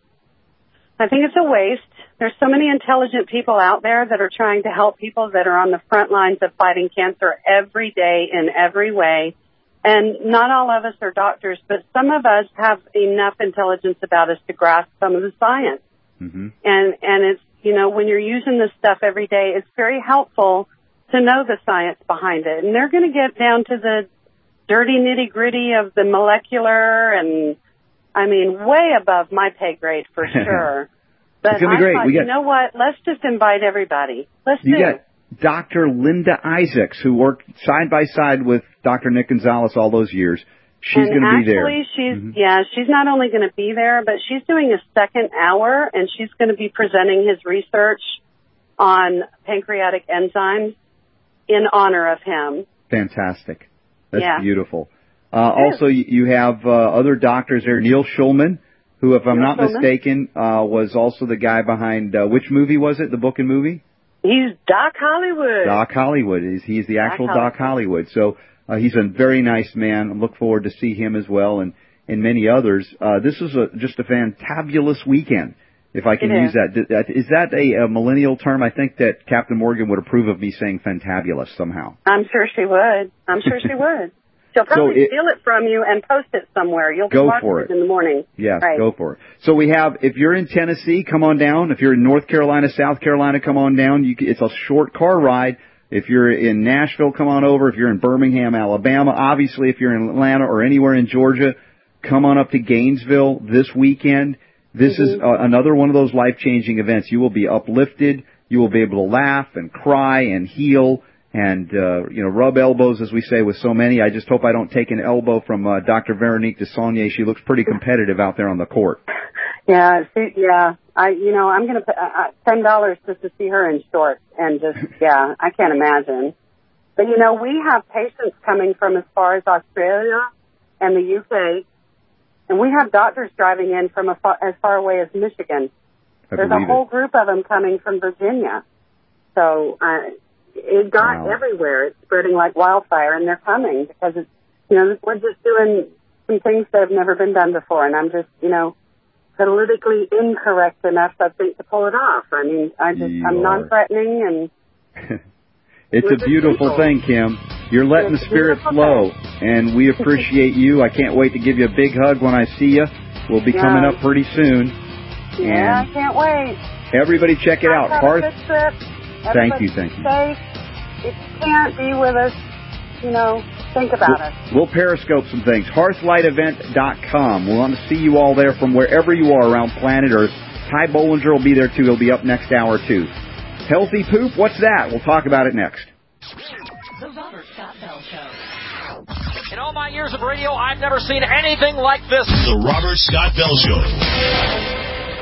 I think it's a waste. There's so many intelligent people out there that are trying to help people that are on the front lines of fighting cancer every day in every way. And not all of us are doctors, but some of us have enough intelligence about us to grasp some of the science. Mm-hmm. And, and it's, you know, when you're using this stuff every day, it's very helpful to know the science behind it. And they're going to get down to the dirty nitty gritty of the molecular and, I mean, way above my pay grade for sure. But It's gonna be I great. thought, We you got- know what? Let's just invite everybody. Let's You do. got Doctor Linda Isaacs, who worked side by side with Doctor Nick Gonzalez all those years. She's and going to be there. actually, she's yeah, she's not only going to be there, but she's doing a second hour, and she's going to be presenting his research on pancreatic enzymes in honor of him. Fantastic. That's Yeah. beautiful. Uh, also, you you have uh, other doctors there. Neil Schulman, who, if I'm Neil not Schulman. mistaken, uh, was also the guy behind, uh, which movie was it, the book and movie? He's Doc Hollywood. Doc Hollywood. He's, he's the Doc actual Hollywood. Doc Hollywood. So uh, he's a very nice man. I look forward to see him as well. And, and many others. Uh, this is a, just a fantabulous weekend, if I can It use is. that. Is that a, a millennial term? I think that Captain Morgan would approve of me saying fantabulous somehow. I'm sure she would. I'm sure she would. She'll probably So it- steal it from you and post it somewhere. You'll be Go watching for it it. in the morning. Yes, Right. go for it. So we have, if you're in Tennessee, come on down. If you're in North Carolina, South Carolina, come on down. You can, it's a short car ride. If you're in Nashville, come on over. If you're in Birmingham, Alabama, obviously if you're in Atlanta or anywhere in Georgia, come on up to Gainesville this weekend. This Mm-hmm. is uh, another one of those life-changing events. You will be uplifted. You will be able to laugh and cry and heal and, uh, you know, rub elbows, as we say, with so many. I just hope I don't take an elbow from uh, Doctor Veronique de Saulnier. She looks pretty competitive out there on the court. Yeah, see, yeah. I, you know, I'm going to pay uh, ten dollars just to see her in shorts, and just, yeah, I can't imagine. But you know, we have patients coming from as far as Australia and the U K, and we have doctors driving in from a far, as far away as Michigan. I There's a believe whole it. group of them coming from Virginia. So uh, it got Wow. everywhere. It's spreading like wildfire, and they're coming because it's, you know, we're just doing some things that have never been done before, and I'm just, you know, politically incorrect enough, I think, to pull it off. I mean, I just, You I'm are. non-threatening, and It's We're a just beautiful people. thing, Kim. You're letting It's the a spirit beautiful flow, thing. and we appreciate you. I can't wait to give you a big hug when I see you. We'll be Yeah. coming up pretty soon. yeah, I And can't wait. everybody check it out. Have Hearth. a good trip. Thank you, Everybody's thank you. Safe. If you can't be with us, you know, think about us. We'll periscope some things. hearth light event dot com. We want to see you all there from wherever you are around planet Earth. Ty Bollinger will be there, too. He'll be up next hour, too. Healthy poop? What's that? We'll talk about it next. The Robert Scott Bell Show. In all my years of radio, I've never seen anything like this. The Robert Scott Bell Show.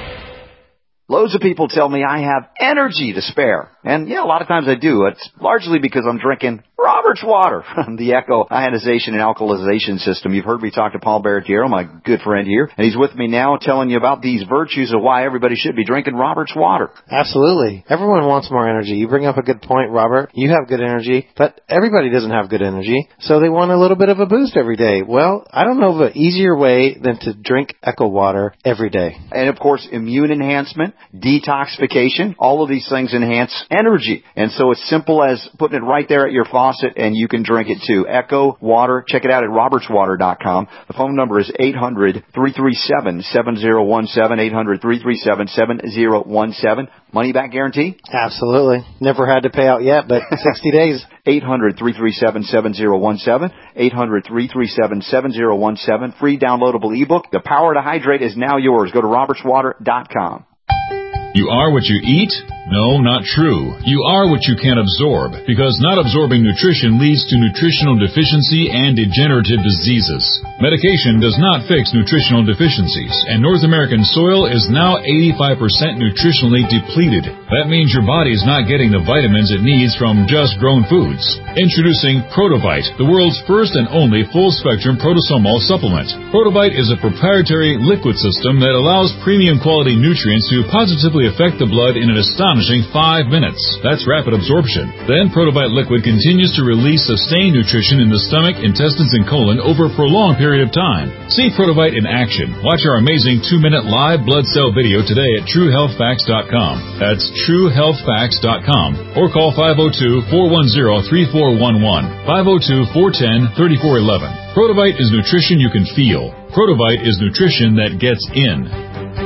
Loads of people tell me I have energy to spare. And, yeah, a lot of times I do. It's largely because I'm drinking Robert's water, the Echo ionization and alkalization system. You've heard me talk to Paul Barretiero, my good friend here, and he's with me now telling you about these virtues of why everybody should be drinking Robert's water. Absolutely. Everyone wants more energy. You bring up a good point, Robert. You have good energy, but everybody doesn't have good energy, so they want a little bit of a boost every day. Well, I don't know of an easier way than to drink Echo water every day. And, of course, immune enhancement, detoxification, all of these things enhance energy. And so it's simple as putting it right there at your faucet, and you can drink it too. Echo Water. Check it out at roberts water dot com. The phone number is eight hundred, three three seven, seven zero one seven, eight hundred, three three seven, seven zero one seven. Money back guarantee? Absolutely. Never had to pay out yet, but sixty days. eight hundred, three three seven, seven zero one seven. eight hundred, three three seven, seven zero one seven. Free downloadable ebook. The power to hydrate is now yours. Go to roberts water dot com. You are what you eat? No, not true. You are what you can absorb, because not absorbing nutrition leads to nutritional deficiency and degenerative diseases. Medication does not fix nutritional deficiencies, and North American soil is now eighty-five percent nutritionally depleted. That means your body is not getting the vitamins it needs from just grown foods. Introducing Protovite, the world's first and only full-spectrum protosomal supplement. Protovite is a proprietary liquid system that allows premium quality nutrients to positively affect the blood in an astonishing five minutes. That's rapid absorption. Then Protovite liquid continues to release sustained nutrition in the stomach, intestines, and colon over a prolonged period of time. See Protovite in action. Watch our amazing two-minute live blood cell video today at true health facts dot com. That's true health facts dot com. Or call five oh two, four one zero, three four one one, five oh two, four one zero, three four one one. Protovite is nutrition you can feel. Protovite is nutrition that gets in.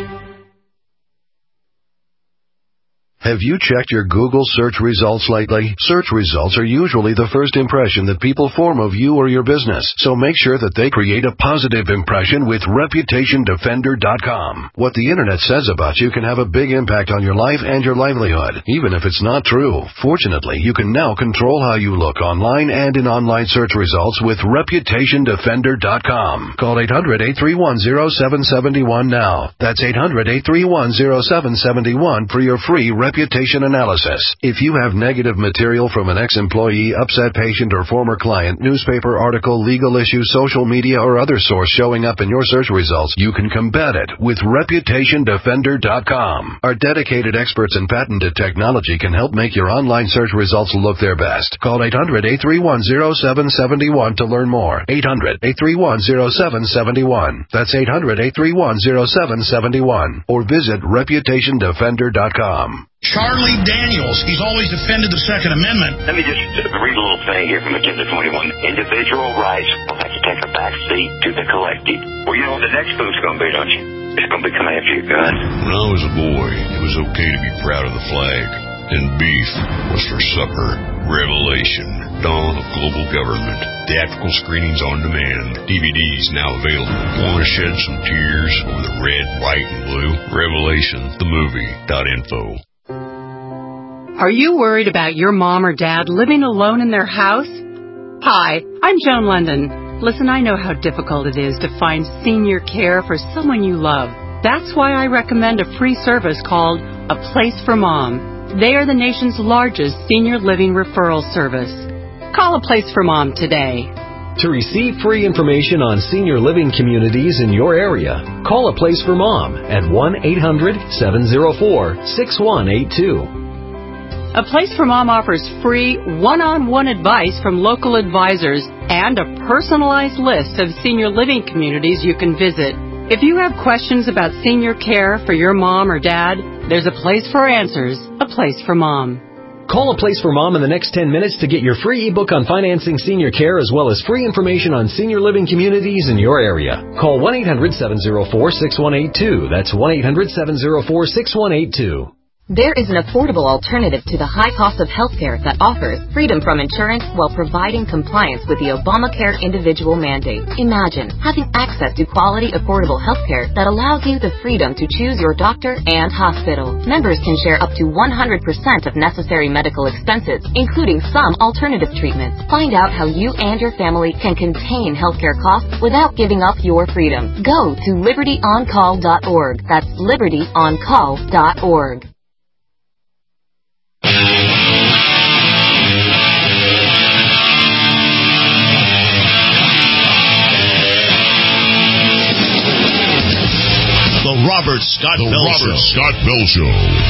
Have you checked your Google search results lately? Search results are usually the first impression that people form of you or your business, so make sure that they create a positive impression with reputation defender dot com. What the internet says about you can have a big impact on your life and your livelihood, even if it's not true. Fortunately, you can now control how you look online and in online search results with reputation defender dot com. Call eight hundred, eight three one, zero seven seven one now. That's eight hundred, eight three one, zero seven seven one for your free Reputation reputation analysis. If you have negative material from an ex-employee, upset patient, or former client, newspaper article, legal issue, social media, or other source showing up in your search results, you can combat it with reputation defender dot com. Our dedicated experts in patented technology can help make your online search results look their best. Call eight hundred, eight three one, zero seven seven one to learn more. eight hundred, eight three one, zero seven seven one. That's eight hundred, eight three one, zero seven seven one. Or visit reputation defender dot com. Charlie Daniels, he's always defended the Second Amendment. Let me just read a little thing here from Agenda twenty-one. Individual rights will have to take a back seat to the collective. Well, you know what the next move's going to be, don't you? It's going to be come after your gun. When I was a boy, it was okay to be proud of the flag. And beef was for supper. Revelation, Dawn of Global Government. Theatrical screenings on demand. D V Ds now available. Want to shed some tears over the red, white, and blue? Revelation, the movie dot info. Are you worried about your mom or dad living alone in their house? Hi, I'm Joan London. Listen, I know how difficult it is to find senior care for someone you love. That's why I recommend a free service called A Place for Mom. They are the nation's largest senior living referral service. Call A Place for Mom today. To receive free information on senior living communities in your area, call A Place for Mom at one eight hundred, seven oh four, six one eight two. A Place for Mom offers free one-on-one advice from local advisors and a personalized list of senior living communities you can visit. If you have questions about senior care for your mom or dad, there's a place for answers, A Place for Mom. Call A Place for Mom in the next ten minutes to get your free ebook on financing senior care as well as free information on senior living communities in your area. Call one eight hundred, seven oh four, six one eight two. That's one eight hundred, seven oh four, six one eight two. There is an affordable alternative to the high cost of healthcare that offers freedom from insurance while providing compliance with the Obamacare individual mandate. Imagine having access to quality, affordable healthcare that allows you the freedom to choose your doctor and hospital. Members can share up to one hundred percent of necessary medical expenses, including some alternative treatments. Find out how you and your family can contain healthcare costs without giving up your freedom. Go to liberty on call dot org. That's liberty on call dot org. The Robert Scott the Bell Robert Show. Scott Bell Show.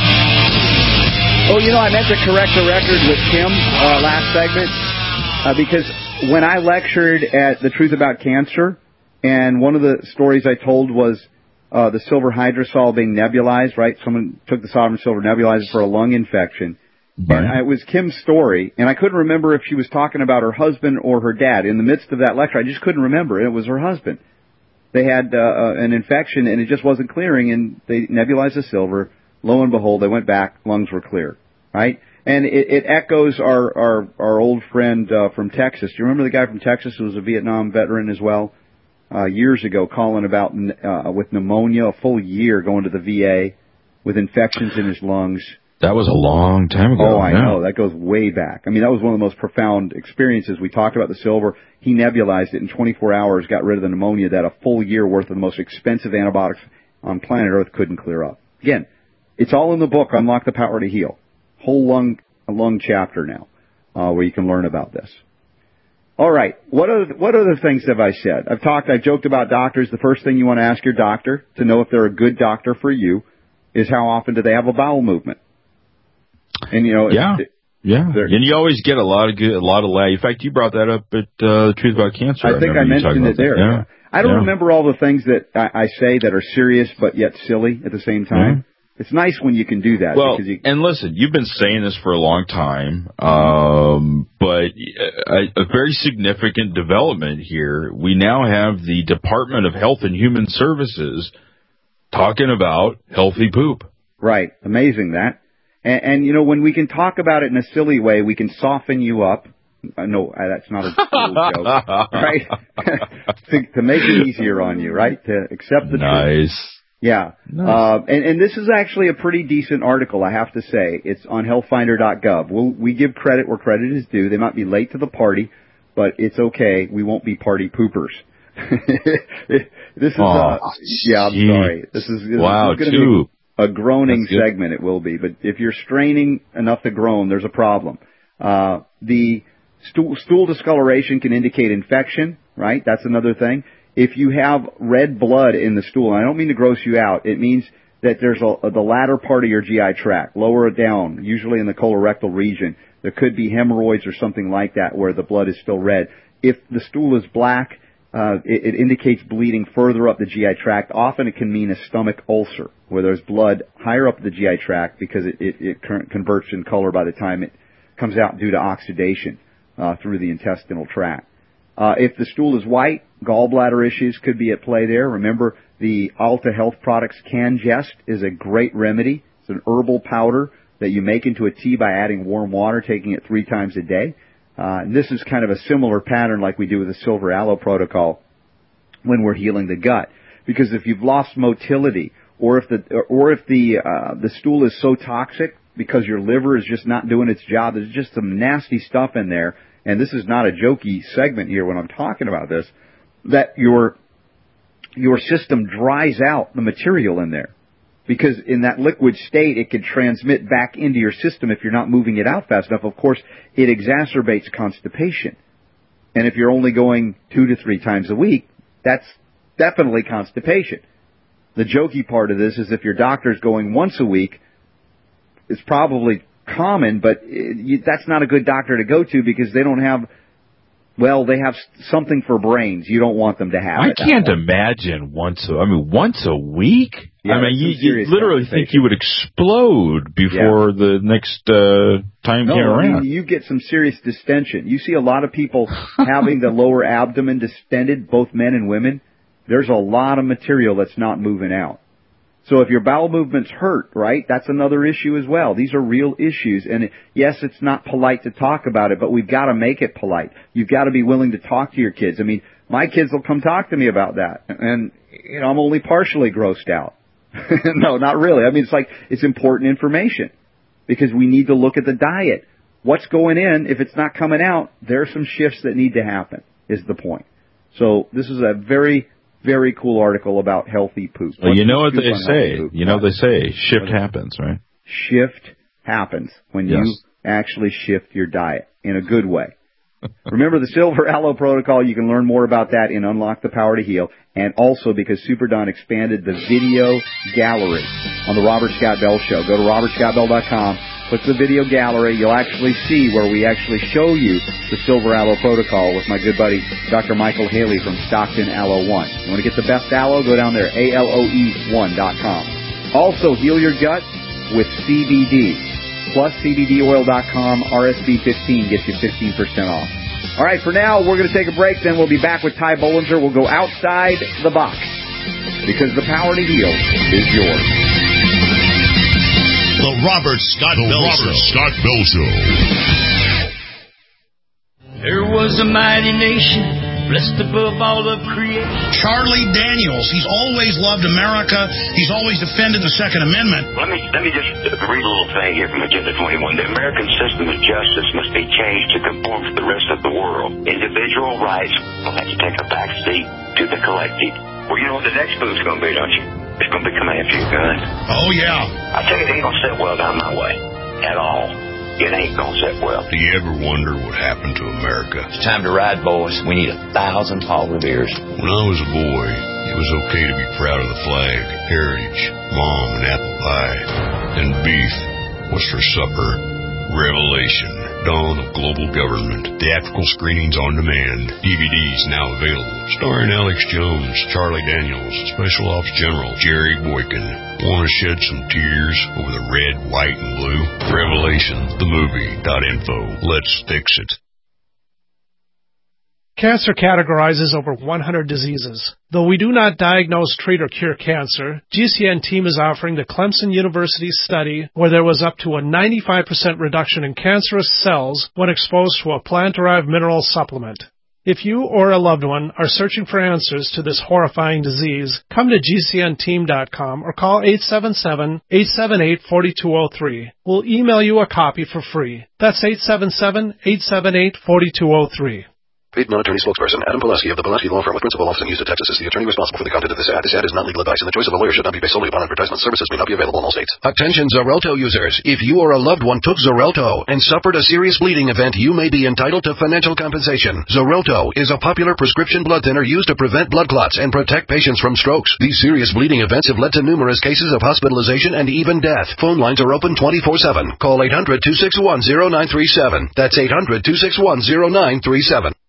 Oh, you know, I meant to correct the record with Kim uh, last segment uh, because when I lectured at The Truth About Cancer, and one of the stories I told was uh, the silver hydrosol being nebulized, right? Someone took the sovereign silver nebulizer for a lung infection. Right. And it was Kim's story, and I couldn't remember if she was talking about her husband or her dad. In the midst of that lecture, I just couldn't remember, and it was her husband. They had uh, an infection, and it just wasn't clearing, and they nebulized the silver. Lo and behold, they went back, lungs were clear, right? And it, it echoes our, our, our old friend uh, from Texas. Do you remember the guy from Texas who was a Vietnam veteran as well? Uh, years ago, calling about uh, with pneumonia, a full year going to the V A with infections in his lungs. That was a long time ago. Oh, I yeah. know. That goes way back. I mean, that was one of the most profound experiences. We talked about the silver. He nebulized it in twenty-four hours, got rid of the pneumonia that a full year worth of the most expensive antibiotics on planet Earth couldn't clear up. Again, it's all in the book, Unlock the Power to Heal. Whole lung, a lung chapter now, uh, where you can learn about this. All right. What other, what other things have I said? I've talked, I've joked about doctors. The first thing you want to ask your doctor to know if they're a good doctor for you is how often do they have a bowel movement? And, you know, yeah, it, yeah, and you always get a lot of good, a lot of lag. In fact, you brought that up at uh, The Truth About Cancer. I, I think I mentioned it there. Yeah. I don't yeah. remember all the things that I, I say that are serious but yet silly at the same time. Mm-hmm. It's nice when you can do that. Well, because you, and listen, you've been saying this for a long time, um, but a, a very significant development here. We now have the Department of Health and Human Services talking about healthy poop. Right. Amazing that. And, and, you know, when we can talk about it in a silly way, we can soften you up. Uh, no, uh, that's not a cool joke, right? to, to make it easier on you, right? To accept the nice. truth. Yeah. Nice. Uh, and, and this is actually a pretty decent article, I have to say. It's on health finder dot gov. We'll, we give credit where credit is due. They might be late to the party, but it's okay. We won't be party poopers. this is, oh, uh, yeah, I'm sorry. This is, this wow, is gonna two. be, A groaning segment it will be, but if you're straining enough to groan, there's a problem. Uh, the stool, stool discoloration can indicate infection, right? That's another thing. If you have red blood in the stool, and I don't mean to gross you out, it means that there's a, the latter part of your G I tract, lower it down, usually in the colorectal region. There could be hemorrhoids or something like that where the blood is still red. If the stool is black, uh, it, it indicates bleeding further up the G I tract. Often it can mean a stomach ulcer where there's blood higher up the G I tract because it, it, it converts in color by the time it comes out due to oxidation uh, through the intestinal tract. Uh, if the stool is white, gallbladder issues could be at play there. Remember, the Alta Health products CanGest is a great remedy. It's an herbal powder that you make into a tea by adding warm water, taking it three times a day. Uh, and this is kind of a similar pattern like we do with the Silver Aloe protocol when we're healing the gut. Because if you've lost motility, or if the or if the uh, the stool is so toxic because your liver is just not doing its job, there's just some nasty stuff in there. And this is not a jokey segment here when I'm talking about this, that your your system dries out the material in there. Because in that liquid state, it can transmit back into your system if you're not moving it out fast enough. Of course, it exacerbates constipation. And if you're only going two to three times a week, that's definitely constipation. The jokey part of this is if your doctor's going once a week, it's probably common, but it, you, that's not a good doctor to go to because they don't have, well, they have something for brains. You don't want them to have I it. I can't imagine once a, I mean, once a week? Yeah, I mean, you, you literally think you would explode before yeah. the next uh, time no, came around. I mean, you get some serious distension. You see a lot of people having the lower abdomen distended, both men and women. There's a lot of material that's not moving out. So if your bowel movements hurt, right, that's another issue as well. These are real issues. And yes, it's not polite to talk about it, but we've got to make it polite. You've got to be willing to talk to your kids. I mean, my kids will come talk to me about that. And, you know, I'm only partially grossed out. No, not really. I mean, it's like, it's important information because we need to look at the diet. What's going in? If it's not coming out, there are some shifts that need to happen, is the point. So this is a very, very cool article about healthy poop. Well, What's you know the what scoop they on say. healthy poop? You know what they say. Shift happens, right? Shift happens when Yes. you actually shift your diet in a good way. Remember the Silver Aloe Protocol. You can learn more about that in Unlock the Power to Heal. And also because Super Don expanded the video gallery on the Robert Scott Bell Show. Go to robert scott bell dot com. Click the video gallery. You'll actually see where we actually show you the Silver Aloe Protocol with my good buddy, Doctor Michael Haley from Stockton Aloe One. You want to get the best aloe? Go down there, A L O E one dot com. Also, heal your gut with C B D. Plus C B D oil dot com, R S B fifteen gets you fifteen percent off. All right, for now, we're going to take a break. Then we'll be back with Ty Bollinger. We'll go outside the box because the power to heal is yours. The Robert Scott The Bell Robert Show. Scott Bell Show. There was a mighty nation, blessed above all of creation. Charlie Daniels. He's always loved America. He's always defended the Second Amendment. Let me let me just read a little thing here from Agenda twenty-one. The American system of justice must be changed to conform to the rest of the world. Individual rights will have to take a back seat to the collective. Well, you know what the next move's going to be, don't you? It's going to be coming after your guns. Oh, yeah. I tell you, it ain't going to sit well down my way at all. It ain't going to sit well. Do you ever wonder what happened to America? It's time to ride, boys. We need a thousand Paul Revere's. When I was a boy, it was okay to be proud of the flag, heritage, mom and apple pie. And beef was for supper. Revelation, Dawn of Global Government. Theatrical screenings on demand. D V Ds now available. Starring Alex Jones, Charlie Daniels, Special Ops General Jerry Boykin. Want to shed some tears over the red, white, and blue? Revelation, the movie dot info. Let's fix it. Cancer categorizes over one hundred diseases. Though we do not diagnose, treat, or cure cancer, G C N team is offering the Clemson University study where there was up to a ninety-five percent reduction in cancerous cells when exposed to a plant-derived mineral supplement. If you or a loved one are searching for answers to this horrifying disease, come to G C N team dot com or call eight seven seven, eight seven eight, four two zero three. We'll email you a copy for free. That's eight seven seven, eight seven eight, four two zero three. Paid non-attorney spokesperson Adam Pulaski of the Pulaski Law Firm with principal office in Houston, Texas is the attorney responsible for the content of this ad. This ad is not legal advice, and the choice of a lawyer should not be based solely upon advertisement. Services may not be available in all states. Attention Xarelto users. If you or a loved one took Xarelto and suffered a serious bleeding event, you may be entitled to financial compensation. Xarelto is a popular prescription blood thinner used to prevent blood clots and protect patients from strokes. These serious bleeding events have led to numerous cases of hospitalization and even death. Phone lines are open twenty-four seven. Call eight hundred, two six one, zero nine three seven. That's eight hundred, two six one, zero nine three seven.